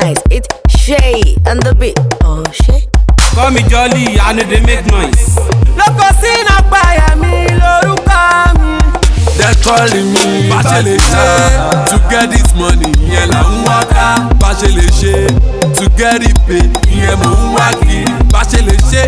twice, it's Shay and the beat. Oh shit. Call me Jolly, I know they make noise. Lọ́kọ̀ sínú àpáyà mi lórúkọ mi. They're calling me bá ṣe lè ṣe to get this money ìyẹn là ń wá ká bá ṣe lè ṣe to get it paid ìyẹn mò ń wá kiri bá ṣe lè ṣe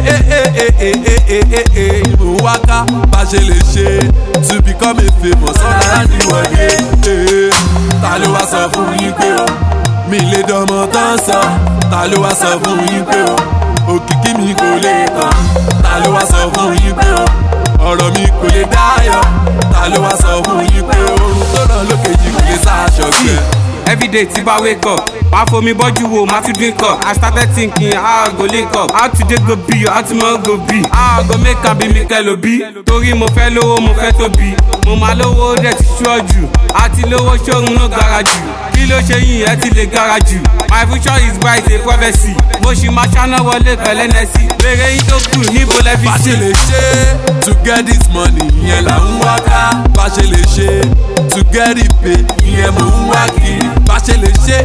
mò ń wá ká bá ṣe lè ṣe to become a famous ọ̀nà àdìwọ̀dé. Ta ló wá sọ fún yín pé o mi lè dánmọ́ tán sọ ta ló wá sọ fún yín pé o òkìkí mi kò lè tán ta ló wá sọ fún yín pé o ọ̀rọ̀ mi kò lè dáyọ̀ ta ló wá sọ fún yín pé oorun tó ràn lókè yìí kò lè sáàṣọ gbẹ. Everyday tí bá wake up, máa fomi bọ́jú wo, máa tún drink up. I started thinking how I go link up, how today go be, how tomorrow go be. How I go make am be Mikel Obi. Torí mo fẹ́ lówó, mo fẹ́ tóbi. Mo máa lówó dẹ̀ ti ṣọ́ jù. Àti lówó ṣóhun ló gara jù. Kí ló ṣe yín ẹ ti lè gara jù. My future is bright, a prophecy. Mo ṣì máa ṣáná wọlé pẹ̀lẹ́ nẹ́sì. Bèrè yín tó kù níbo lẹ fi sí. Bá ṣe lè ṣe to get this money ìyẹn là ń wá ká. Bá ṣe lè ṣe to get it paid ìyẹn mò ń wá kiri. Bá ṣe lè ṣe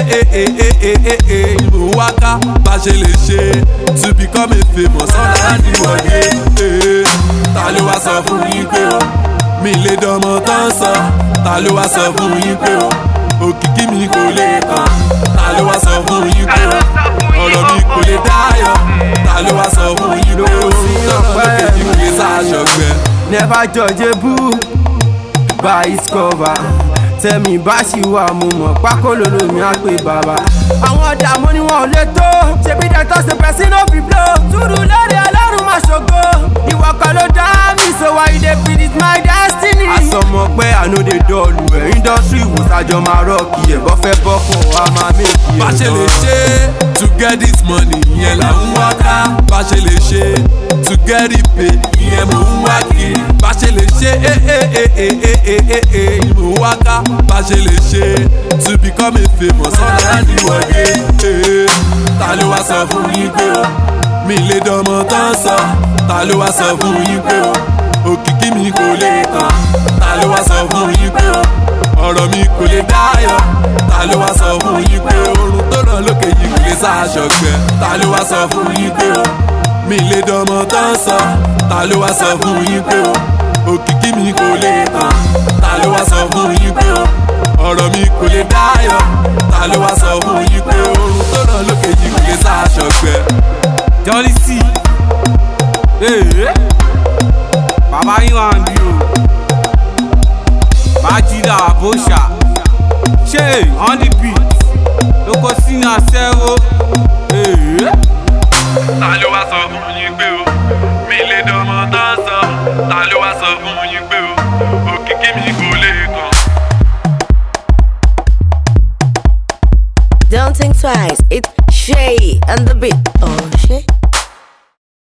mò ń wá ká. Bá ṣe lè ṣe to become a famous ọ̀nà àdìwọ̀dé. Ta ló wá sọ fún yín pé o mi lè dánmọ́ tán sọ ta ló wá sọ fún yín pé o òkìkí mi kò lè tán ta ló wá sọ fún yín pé o ọ̀rọ̀ mi kò lè dáyọ̀ ta ló wá sọ fún yín pé o lọ́rọ̀ lókè yìí kò lè sáàṣọgbẹ́. Never judge a book by its cover. Tẹ̀mí bá ṣì wà mo mọ̀ pákó lòlò mi á pè bàbá. Àwọn ọ̀dà mo ní wọn ò lè tó. Ṣebí dẹ́tọ́ ṣe pẹ̀sí ló fi blow. Túrú lórí ọlọ́run máa ṣògo. Ìwọ kan ló dá mi so why you dey feed it my destiny. Àsọmọ pé àánú dey dọ́ọ̀lù ẹ̀ industry ìwòsàjọ máa rọ́ọ̀kì ẹ̀ bọ́ fẹ́ bọ́kọ̀ wá máa méjì ẹ̀. Bá ṣe lè ṣe to get this money ìyẹn là ń wá ká. Bá ṣe lè ṣe to get it paid ìyẹn mò ń wá kiri. Bá ṣe lè ṣe mò ń wá ká. Bá ṣe lè ṣe to become a famous ọ̀nà àdìwọ̀dé. Ta ló wá sọ fún yín pé o mi lè dánmọ́ tán sọ ta ló wá sọ fún yín pé o òkìkí mi kò lè tán ta ló wá sọ fún yín pé o ọ̀rọ̀ mi kò lè dáyọ̀ ta ló wá sọ fún yín pé oorun tó ràn lókè yìí kò lè sáàṣọgbẹ́. Ta ló wá sọ fún yín pé o mi lè dánmọ́ tán sọ ta ló wá sọ fún yín pé o òkìkí mi kò lè tán ta ló wá sọ fún yín pé o ọ̀rọ̀ mi kò lè dáyọ̀ ta ló wá sọ fún yín pé oorun tó ràn lókè yìí kò lè sáàṣọgbẹ́. Jolly C. Bàbá yín wà ń bí o. Bájídà Àbóṣà. Ṣé on the beat? Lóko sínú àṣẹ́wó. Ta ló wá sọ fún yín pé o mi lè dánmọ́ tán sọ ta ló wá sọ fún yín pé o òkìkí mi kò lè kàn. Don't think twice, it's Shay and the beat. Oh shit.